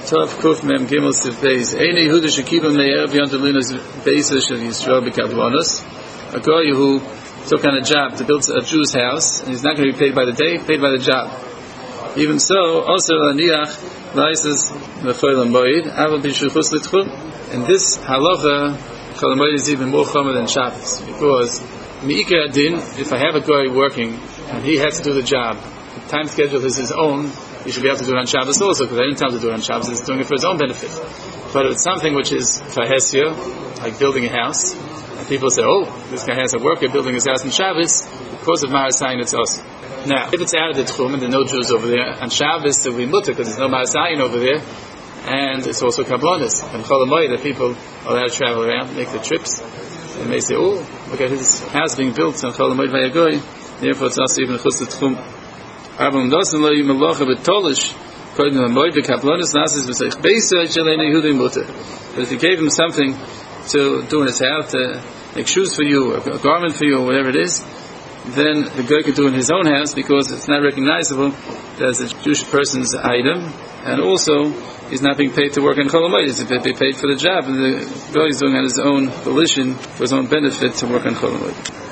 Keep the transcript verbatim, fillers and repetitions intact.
Tov Kuf Mem Gimel Siv Beis. Ein Yehuda shekiba me'er b'yont Linas Beis Shel Yisrael b'Kavlanos. A guy who took on a job to build a Jew's house, and he's not going to be paid by the day, paid by the job. Even so, also Laniach Laises Mechoylam Moed Aval B'Shuchus L'Tchum. And this halacha Cholam Moed is even more common than Shabbos, because Me'ikar Adin, if I have a guy working and he has to do the job, the time schedule is his own. He should be able to do it on Shabbos also, because I didn't tell him to do it on Shabbos. He's doing it for his own benefit. But if it's something which is for Hesya, like building a house, and people say, oh, this guy has a worker building his house on Shabbos, because of Marasayin, it's us. Now, if it's out of the Tchum and there are no Jews over there, on Shabbos there will be mutter, because there's no Marasayin over there, and it's also Kabbanis. And Cholam Moed, that people are allowed to travel around, make the trips, and they say, oh, look at his house being built on Cholam Moed by a guy, therefore it's also even Chus L'Tchum. But if you gave him something to do in his house, to make shoes for you, a garment for you, or whatever it is, then the guy could do it in his own house, because it's not recognizable as a Jewish person's item, and also he's not being paid to work on Cholam Moed. He's being paid for the job, and the guy is doing on his own volition, for his own benefit, to work on Cholam Moed.